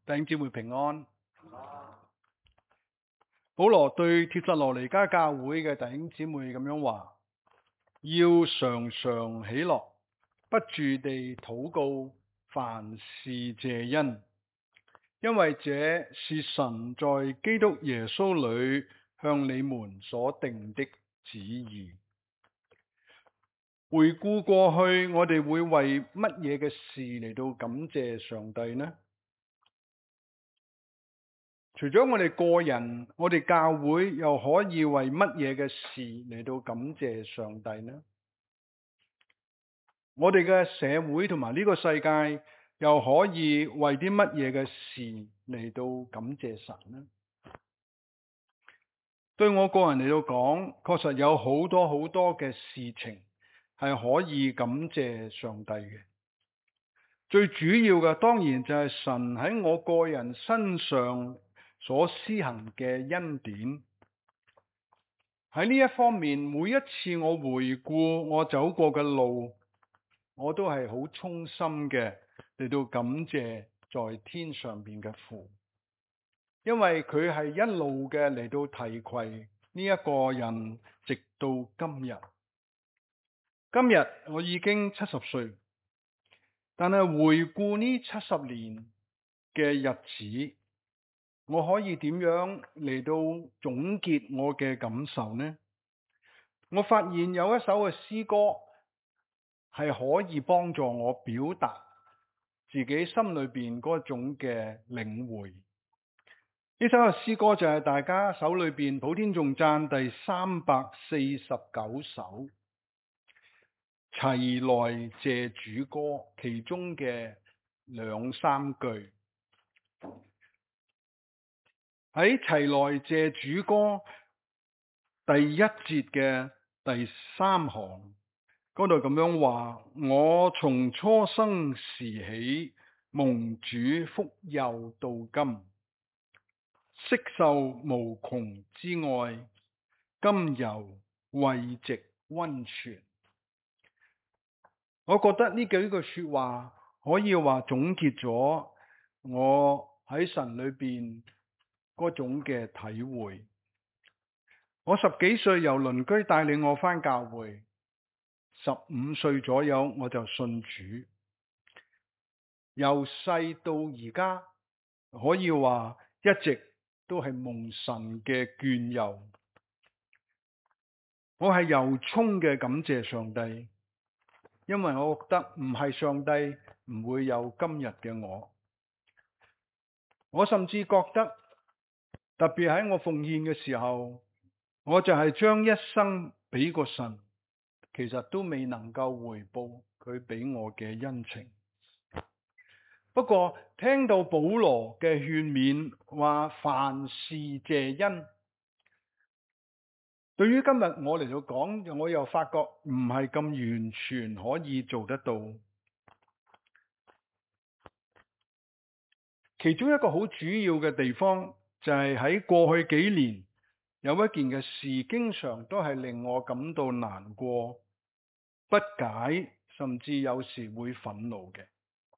弟兄姊妹平安。保羅對帖撒羅尼迦教會嘅弟兄姊妹咁樣話：要常常喜樂，不住地禱告，凡事謝恩，因為這是神在基督耶穌裏向你們所定的旨意。回顧過去，我哋會為乜嘢嘅事嚟到感謝上帝呢？除咗我哋個人，我哋教會又可以為乜嘢嘅事嚟到感謝上帝呢？我哋嘅社會同埋呢個世界又可以為啲乜嘢嘅事嚟到感謝神呢？對我個人嚟到講，確實有好多嘅事情係可以感謝上帝嘅。最主要嘅當然就係神喺我個人身上所施行嘅恩典。喺呢一方面，每一次我回顧我走過嘅路，我都係好衷心嘅嚟到感謝在天上邊嘅父，因為佢係一路嘅嚟到提攜呢一個人，直到今日。今日我已經70歲，但係回顧呢70年嘅日子，我可以點樣嚟到總結我嘅感受呢？我發現有一首嘅詩歌係可以幫助我表達自己心裏邊嗰種嘅領會。呢首嘅詩歌就係大家手裏邊普天頌讚第349首齊來謝主歌其中嘅2、3句。喺齊來謝主歌第1節嘅第3行嗰度咁樣話：我從初生時起，蒙主福佑到今，悉受無窮之愛，今猶慰藉溫泉。我覺得呢幾句說話可以話總結咗我喺神裏邊嗰種嘅體會。我10幾歲由鄰居帶領我返教會，15歲左右我就信主，由細到而家可以話一直都係蒙神嘅眷佑。我係由衷嘅感謝上帝，因為我覺得唔係上帝唔會有今日嘅我。我甚至覺得特別喺我奉獻嘅時候，我就係將一生俾個神，其實都未能夠回報佢俾我嘅恩情。不過聽到保羅嘅勸勉，話凡事謝恩，對於今日我嚟到講，我又發覺唔係咁完全可以做得到。其中一個好主要嘅地方，就係喺過去幾年有一件嘅事，經常都係令我感到難過、不解，甚至有時會憤怒嘅。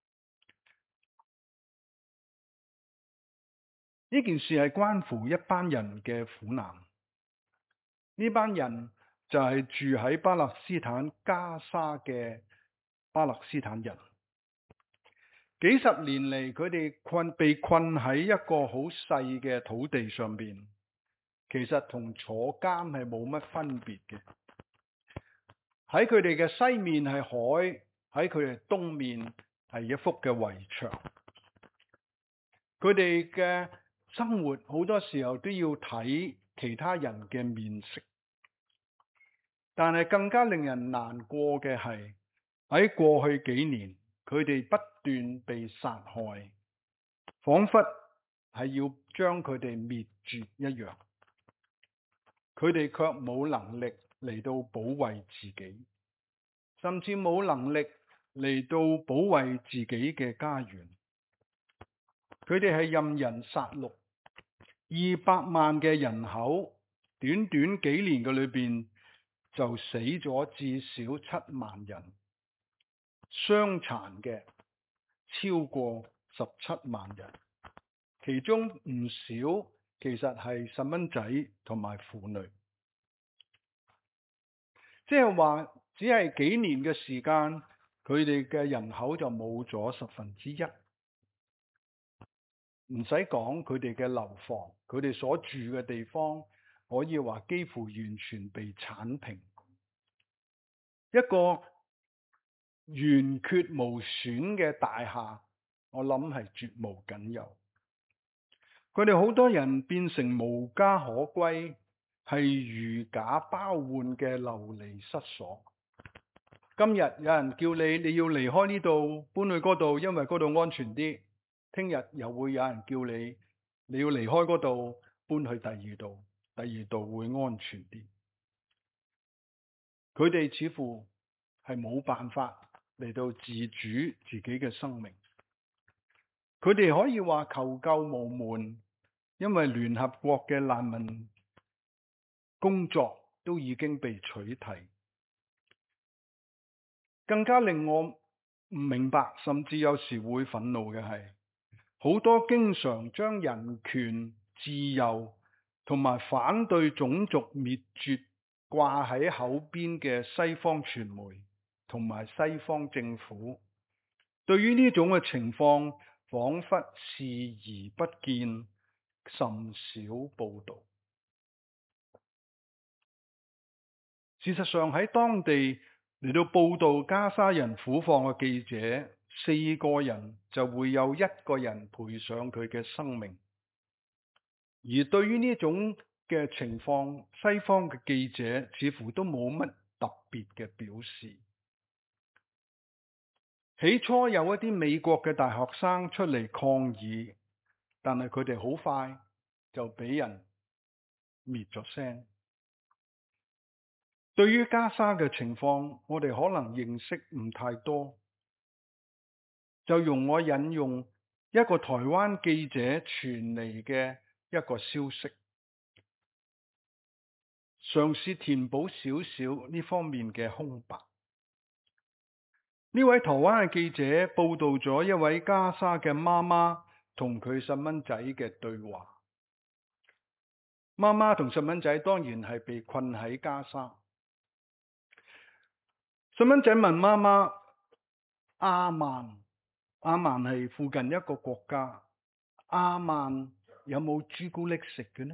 呢件事係關乎一班人嘅苦難。呢班人就係住喺巴勒斯坦加沙嘅巴勒斯坦人。幾十年嚟，佢哋被困喺一個好細嘅土地上邊，其實同坐監係冇乜分別嘅。喺佢哋嘅西面係海，喺佢哋東面係一幅嘅圍牆。佢哋嘅生活好多時候都要睇其他人嘅面色，但係更加令人難過嘅係喺過去幾年，佢哋不斷被殺害，仿佛係要將佢哋滅絕一樣。佢哋卻冇能力嚟到保衛自己，甚至冇能力嚟到保衛自己嘅家園。佢哋係任人殺戮，200萬嘅人口，短短幾年嘅裏邊就死咗至少7萬人，傷殘嘅超過17萬人。 其中唔少其實係細蚊仔同埋婦女，即係話只係幾年嘅時間，佢哋嘅人口就冇咗1/10。唔使講佢哋嘅樓房，佢哋所住嘅地方，可以話幾乎完全被剷平。一個圓缺無損嘅大廈，我諗係絕無僅有。佢哋好多人變成無家可歸，係如假包換嘅流離失所。今日有人叫你要離開呢度，搬去嗰度，因為嗰度安全啲。聽日又會有人叫你要離開嗰度，搬去第二度，第二度會安全啲。佢哋似乎係冇辦法嚟到自主自己嘅生命。佢哋可以話求救無門，因為聯合國嘅難民工作都已經被取締。更加令我唔明白，甚至有時會憤怒嘅係，好多經常將人權、自由同埋反對種族滅絕掛喺口邊嘅西方傳媒同埋西方政府，對於呢種嘅情況，仿佛視而不見，甚少報道。事實上喺當地嚟到報道加沙人苦況嘅記者，4個人就會有1個人賠上佢嘅生命。而對於呢種嘅情況，西方嘅記者似乎都冇乜特別嘅表示。起初有一啲美國嘅大學生出嚟抗議，但係佢哋好快就俾人滅咗聲。對於加沙嘅情況，我哋可能認識唔太多，就容我引用一個台灣記者傳嚟嘅一個消息，嘗試填補少少呢方面嘅空白。呢位台灣嘅記者報道咗一位加沙嘅媽媽同佢細蚊仔嘅對話。媽媽同細蚊仔當然係被困喺加沙。細蚊仔問媽媽：阿曼係附近一個國家，阿曼有冇朱古力食嘅呢？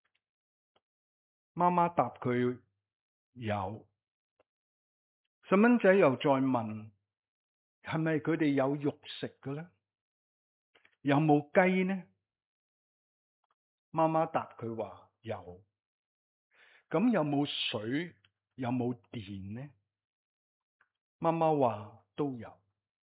媽媽答佢有。細蚊仔又再問：係咪佢哋有肉食嘅呢？有冇雞呢？媽媽答佢話有。咁有冇水？有冇電呢？媽媽話都有。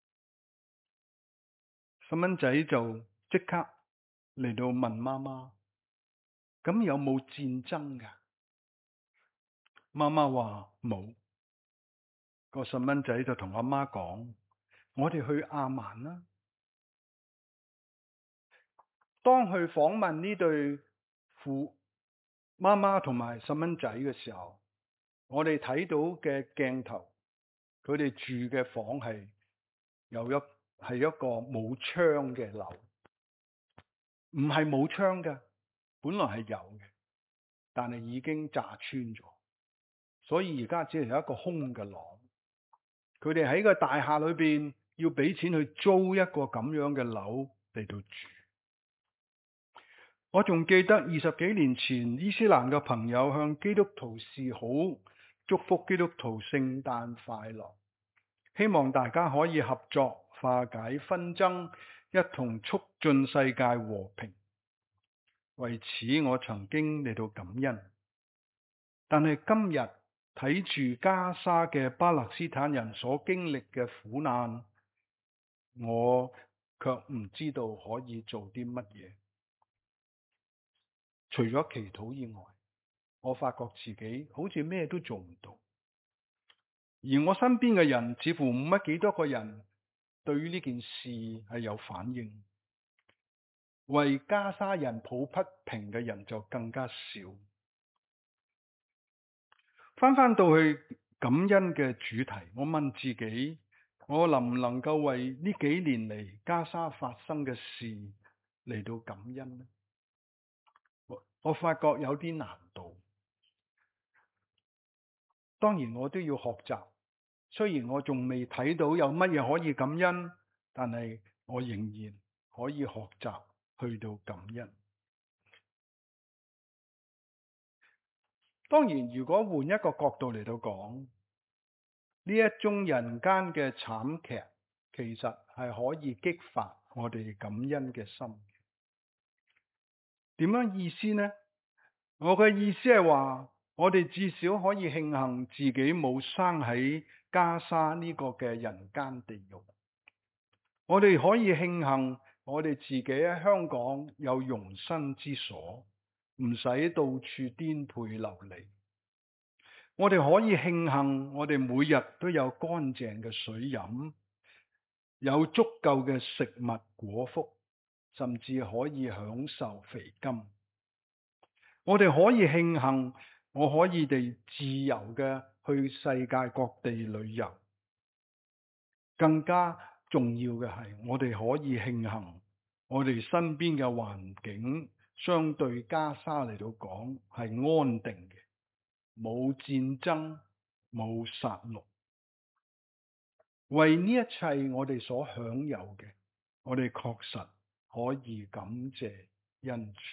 細蚊仔就即刻嚟到問媽媽：咁有冇戰爭㗎？媽媽話冇。個細蚊仔就同阿媽講：我哋去阿曼啦。當去訪問呢對媽媽同埋細蚊仔嘅時候，我哋睇到嘅鏡頭，佢哋住嘅房係一個冇窗嘅樓，唔係冇窗㗎，本來係有嘅，但係已經炸穿咗，所以而家只係有一個空嘅廊。佢哋喺個大廈裏邊要俾錢去租一個咁樣嘅樓嚟到住。我仲記得20幾年前，伊斯蘭嘅朋友向基督徒示好，祝福基督徒聖誕快樂，希望大家可以合作化解紛爭，一同促進世界和平。為此我曾經嚟到感恩，但係今日睇住加沙嘅巴勒斯坦人所經歷嘅苦難，我卻唔知道可以做啲乜嘢。除咗祈禱以外，我發覺自己好似咩都做唔到。而我身邊嘅人似乎冇乜幾多個人對於呢件事係有反應。為加沙人抱不平嘅人就更加少。翻到去感恩嘅主題，我問自己，我能唔能夠為呢幾年嚟加沙發生嘅事嚟到感恩呢？我發覺有啲難度。當然我都要學習，雖然我仲未睇到有乜嘢可以感恩，但係我仍然可以學習去到感恩。當然，如果換一個角度嚟到講，呢一宗人間嘅慘劇，其實係可以激發我哋感恩嘅心。點樣意思呢？我嘅意思係話，我哋至少可以慶幸自己冇生喺加沙呢個嘅人間地獄。我哋可以慶幸我哋自己喺香港有容身之所，唔使到處顛沛流離。我哋可以慶幸我哋每日都有乾淨嘅水飲，有足夠嘅食物果腹，甚至可以享受肥甘。我哋可以慶幸我可以地自由嘅去世界各地旅遊。更加重要嘅係，我哋可以慶幸我哋身邊嘅環境相對加沙嚟到講係安定嘅，冇戰爭，冇殺戮。為呢一切我哋所享有嘅，我哋確實可以感謝恩主。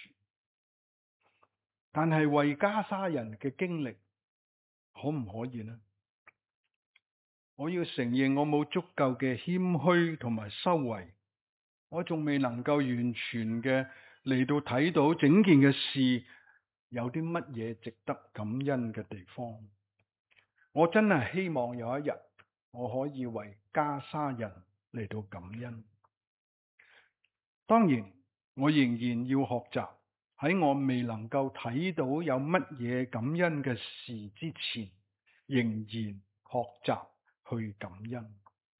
但係為加沙人嘅經歷，可唔可以呢？我要承認我冇足夠嘅謙虛同埋修為，我仲未能夠完全嘅嚟到睇到整件嘅事有啲乜嘢值得感恩嘅地方。我真係希望有一日我可以為加沙人嚟到感恩。當然，我仍然要學習，喺我未能夠睇到有乜嘢感恩嘅事之前，仍然學習去感恩。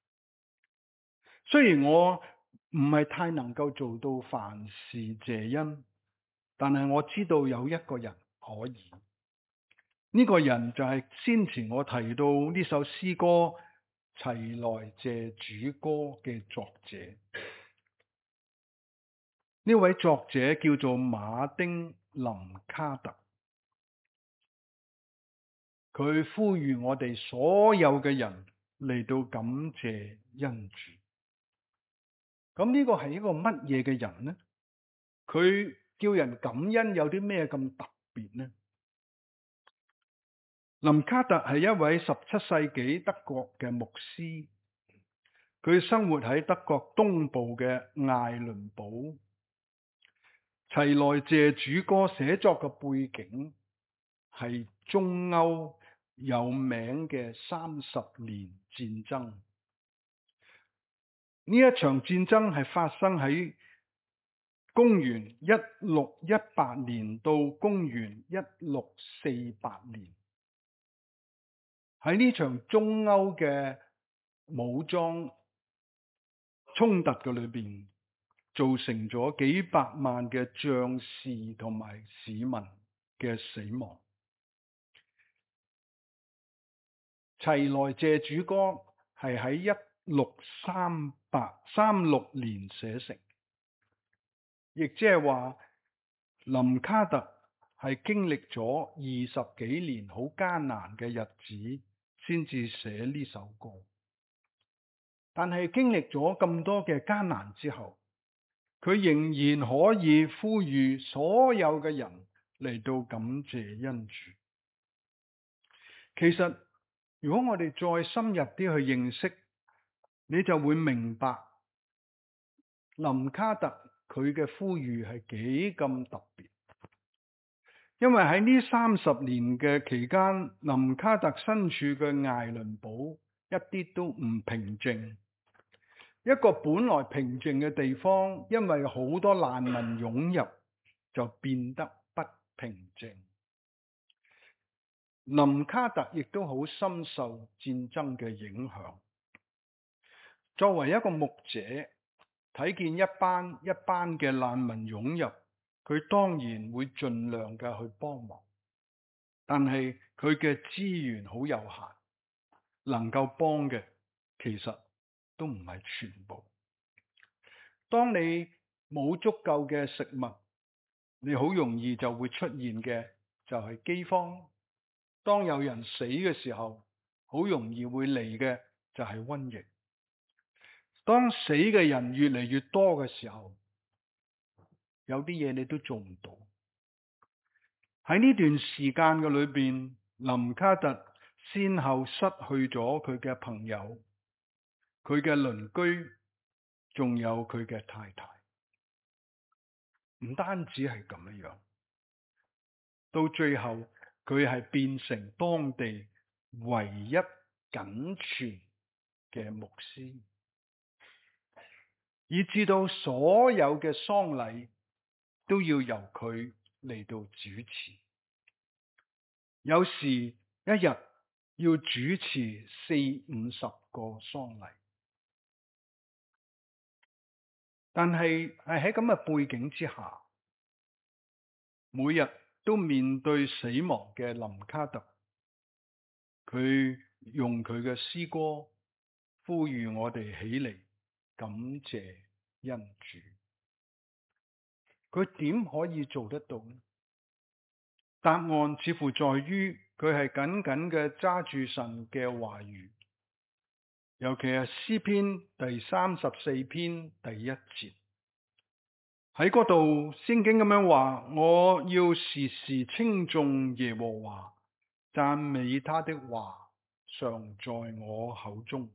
雖然我唔係太能夠做到凡事謝恩，但係我知道有一個人可以。呢個人就係先前我提到呢首詩歌《齊來謝主歌》嘅作者。呢位作者叫做馬丁林卡特，佢呼籲我哋所有嘅人嚟到感謝恩主。咁呢個係一個乜嘢嘅人呢？佢叫人感恩有啲咩咁特別呢？林卡特係一位17世紀德國嘅牧師，佢生活喺德國東部嘅艾倫堡。齊來謝主歌寫作嘅背景係中歐有名嘅30年戰爭。呢一場戰爭係發生喺公元1618年到公元1648年。喺呢場中歐嘅武裝衝突嘅裏邊，造成咗幾百萬嘅將士同埋市民嘅死亡。齊來謝主歌係喺1636年寫成，亦即係話林卡特係經歷咗20幾年好艱難嘅日子，先至寫呢首歌。但係經歷咗咁多嘅艱難之後，佢仍然可以呼籲所有嘅人嚟到感謝恩主。其實如果我哋再深入啲去認識，你就會明白林卡特佢嘅呼籲係幾咁特別。因為喺呢30年嘅期間，林卡特身處嘅艾倫堡一啲都唔平靜。一個本來平靜嘅地方，因為好多難民湧入，就變得不平靜。林卡特亦都好深受戰爭嘅影響。作為一個牧者，睇見一班嘅難民湧入，佢當然會盡量嘅去幫忙。但係佢嘅資源好有限，能夠幫嘅其實都唔係全部。當你冇足夠嘅食物，你好容易就會出現嘅就係饑荒。當有人死嘅時候，好容易會嚟嘅就係瘟疫。當死嘅人越嚟越多嘅時候，有啲嘢你都做唔到。喺呢段時間嘅裏邊，林卡特先後失去咗佢嘅朋友、佢嘅鄰居，仲有佢嘅太太。唔單止係咁樣，到最後佢係變成當地唯一僅存嘅牧師，以至到所有嘅喪禮都要由佢嚟到主持。有時一日要主持40-50個喪禮，但係喺咁嘅背景之下，每日都面對死亡嘅林卡特，佢用佢嘅詩歌呼籲我哋起嚟感謝恩主。佢點可以做得到呢？答案似乎在於佢係緊緊嘅揸住神嘅話語，尤其係詩篇第34篇第1節，喺嗰度聖經咁樣話：我要時時稱頌耶和華，讚美他的話常在我口中。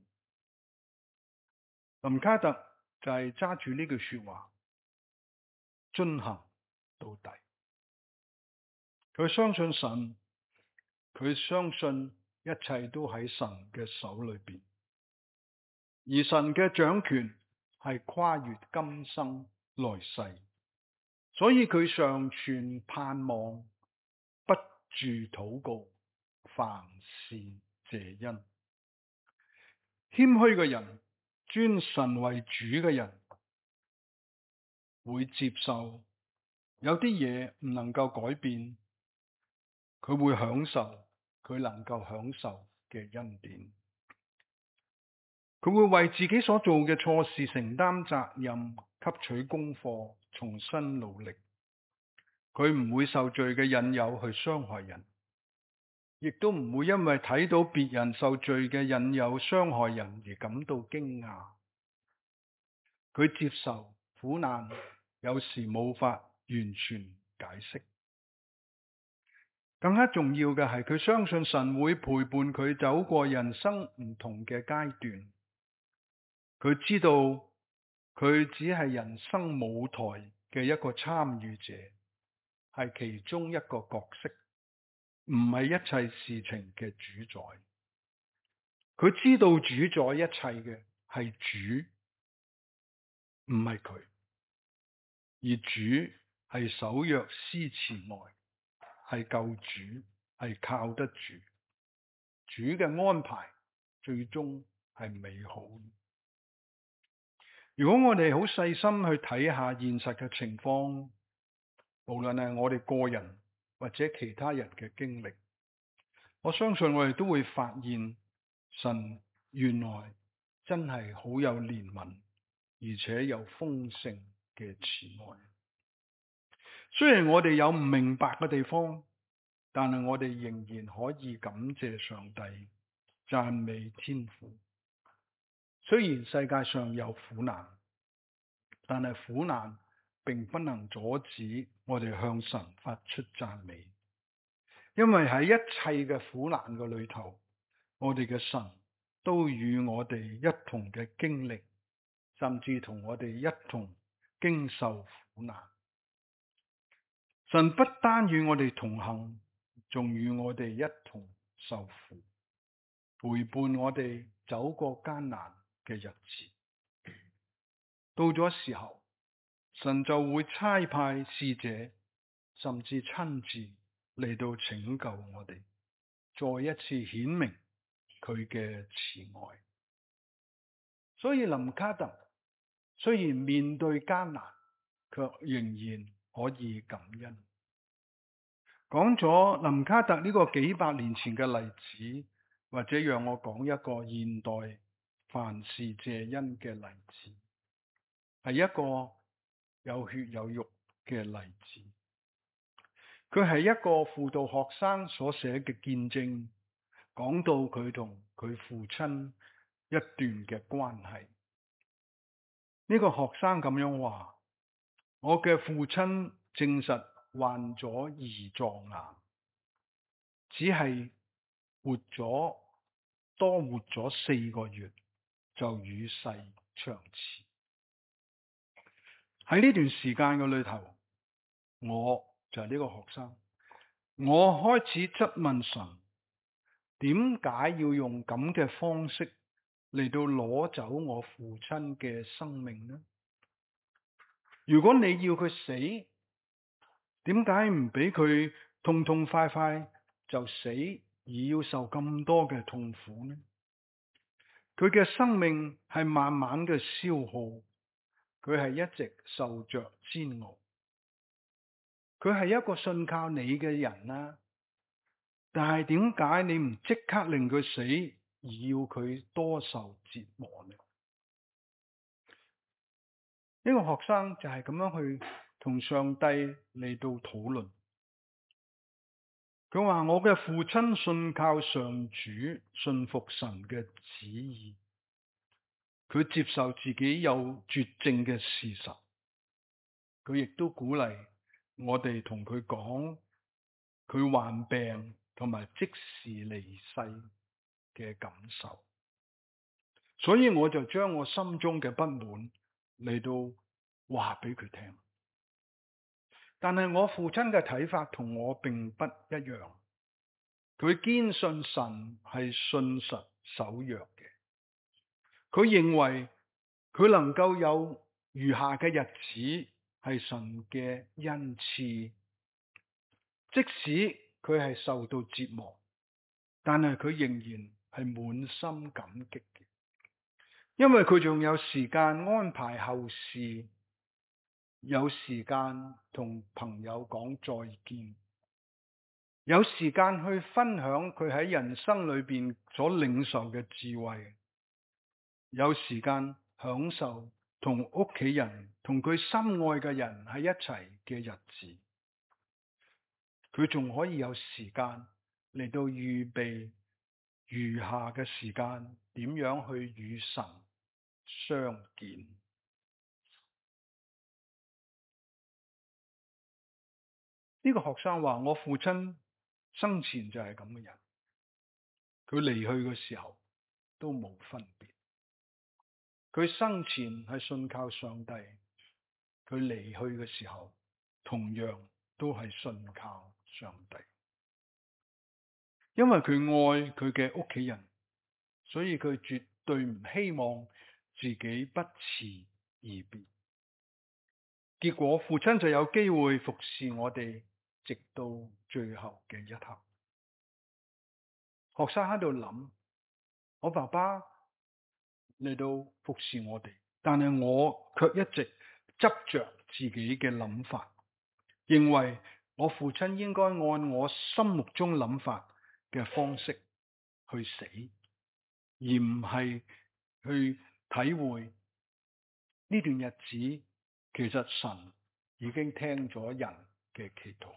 林卡特就係揸住呢句說話遵行到底。佢相信神，佢相信一切都喺神嘅手裏邊，而神嘅掌權係跨越今生來世，所以佢常存盼望，不住禱告，凡事謝恩。謙虛嘅人，尊神為主嘅人，會接受有啲嘢唔能夠改變，佢會享受佢能夠享受嘅恩典。佢會為自己所做嘅錯事承擔責任，吸取功課，重新努力。佢唔會受罪嘅引誘去傷害人，亦都唔會因為睇到別人受罪嘅引誘傷害人而感到驚訝。佢接受苦難，有時冇法完全解釋。更加重要嘅係，佢相信神會陪伴佢走過人生唔同嘅階段。佢知道佢只係人生舞台嘅一個參與者，係其中一個角色，唔係一切事情嘅主宰。佢知道主宰一切嘅係主，唔係佢，而主係守約施慈愛，係救主，係靠得住。主嘅安排最終係美好。如果我哋好細心去睇下現實嘅情況，無論係我哋個人或者其他人嘅經歷，我相信我哋都會發現神原來真係好有憐憫，而且有豐盛嘅慈愛。雖然我哋有唔明白嘅地方，但係我哋仍然可以感謝上帝，讚美天父。雖然世界上有苦難，但係苦難並不能阻止我哋向神發出讚美，因為喺一切嘅苦難嘅裏頭，我哋嘅神都與我哋一同嘅經歷，甚至同我哋一同經受苦難。神不單與我哋同行，仲與我哋一同受苦，陪伴我哋走過艱難嘅日子。到咗時候，神就會差派使者，甚至親自嚟到拯救我哋，再一次顯明佢嘅慈愛。所以林卡特雖然面對艱難，卻仍然可以感恩。講咗林卡特呢個幾百年前嘅例子，或者讓我講一個現代凡事謝恩嘅例子，係一個有血有肉嘅例子。佢係一個輔導學生所寫嘅見證，講到佢同佢父親一段嘅關係。呢個學生咁樣話：我嘅父親證實患咗胰臟癌，只係多活咗4個月就與世長辭。喺呢段時間嘅裏頭，我就係呢個學生，我開始質問神，點解要用咁嘅方式嚟到攞走我父親嘅生命呢？如果你要佢死，點解唔俾佢痛痛快快就死，而要受咁多嘅痛苦呢？佢嘅生命係慢慢嘅消耗，佢係一直受着煎熬。佢係一個信靠你嘅人啦，但係點解你唔即刻令佢死，而要佢多受折磨呢？呢個學生就係咁樣去同上帝嚟到討論。佢話：我嘅父親信靠上主，信服神嘅旨意。佢接受自己有絕症嘅事實。佢亦都鼓勵我哋同佢講佢患病同埋即時離世嘅感受。所以我就將我心中嘅不滿嚟到話俾佢聽。但係我父親嘅睇法同我並不一樣。佢堅信神係信實守約嘅。佢認為佢能夠有餘下嘅日子係神嘅恩賜，即使佢係受到折磨，但係佢仍然係滿心感激嘅，因為佢仲有時間安排後事，有時間同朋友講再見，有時間去分享佢喺人生裏邊所領受嘅智慧，有時間享受同屋企人、同佢心愛嘅人喺一齊嘅日子。佢仲可以有時間嚟到預備餘下嘅時間，點樣去與神相見。呢個學生話：我父親生前就係咁嘅人，佢離去嘅時候都冇分別。佢生前係信靠上帝，佢離去嘅時候同樣都係信靠上帝。因為佢愛佢嘅屋企人，所以佢絕對唔希望自己不辭而別。結果父親就有機會服侍我哋，直到最後嘅一刻。學生喺度諗：我爸爸嚟到服侍我哋，但係我卻一直執着自己嘅諗法，認為我父親應該按我心目中諗法嘅方式去死，而唔係去體會呢段日子，其實神已經聽咗人嘅祈禱。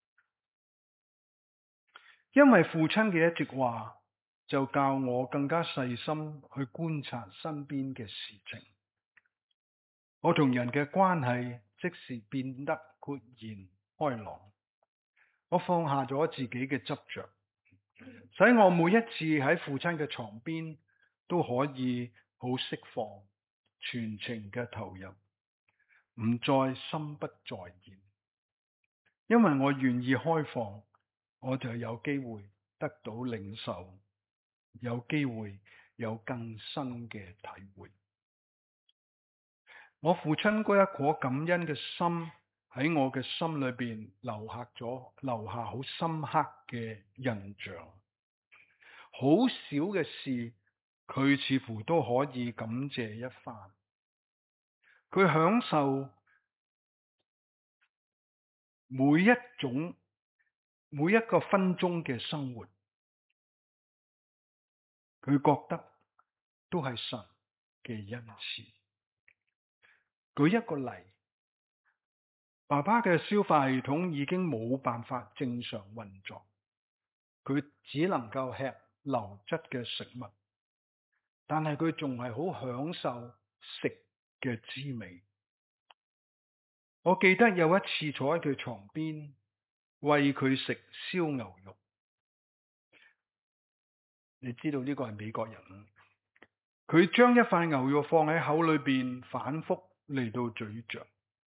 因為父親嘅一席話，就教我更加細心去觀察身邊嘅事情。我同人嘅關係即時變得豁然開朗。我放下咗自己嘅執着，使我每一次喺父親嘅床邊都可以好釋放，全情嘅投入，唔再心不在焉。因為我願意開放，我就有機會得到領受，有機會有更新嘅體會。我父親嗰一顆感恩嘅心喺我嘅心裏邊留下好深刻嘅印象。好少嘅事，佢似乎都可以感謝一番。佢享受每一個分鐘嘅生活，佢覺得都係神嘅恩賜。舉一個例， 爸爸嘅消化系統已經冇辦法正常運作，佢只能夠吃流質嘅食物，但係佢仲係好享受食嘅滋味。我記得有一次坐喺佢床邊，餵佢食燒牛肉。你知道呢個係美國人，佢將一塊牛肉放喺口裏邊，反覆嚟到咀嚼。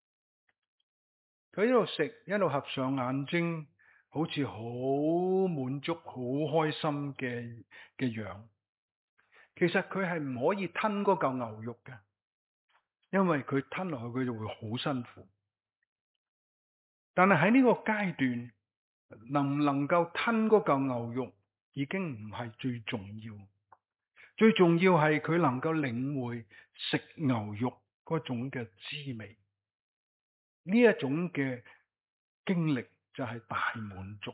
佢一路食，一路合上眼睛，好似好滿足、好開心嘅樣。其實佢係唔可以吞嗰嚿牛肉嘅，因為佢吞落去佢就會好辛苦。但係喺呢個階段，能唔能夠吞嗰嚿牛肉已經唔係最重要，最重要係佢能夠領會食牛肉嗰種嘅滋味。呢一種嘅經歷就係大滿足。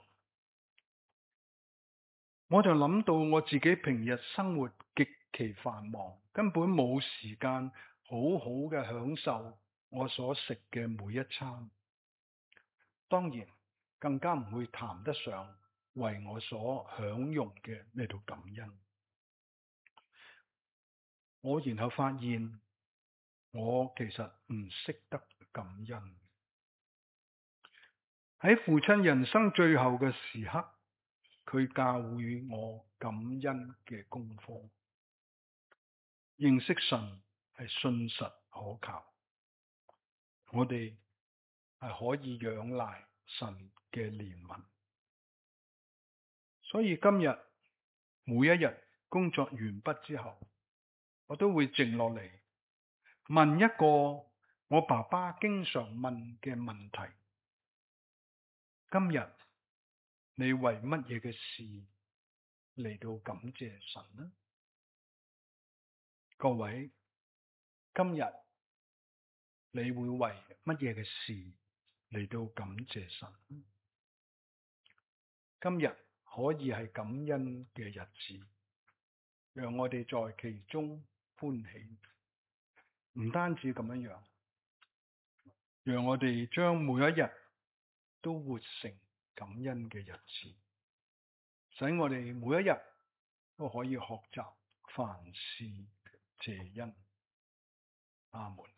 我就諗到我自己平日生活極其繁忙，根本冇時間好好嘅享受我所食嘅每一餐。當然，更加唔會談得上為我所享用嘅呢度感恩。我然後發現，我其實唔識得感恩。喺父親人生最後嘅時刻，佢教會我感恩嘅功課。認識神係信實可靠，我哋係可以仰賴神嘅憐憫。所以今日每一日工作完畢之後，我都會靜落嚟問一個我爸爸經常問嘅問題：今日你為乜嘢嘅事嚟到感謝神呢？各位，今日你會為乜嘢嘅事嚟到感謝神？今日可以係感恩嘅日子，讓我哋在其中歡喜。唔單止咁樣，讓我哋將每一日都活成感恩嘅日子，使我哋每一日都可以學習凡事謝恩。阿門。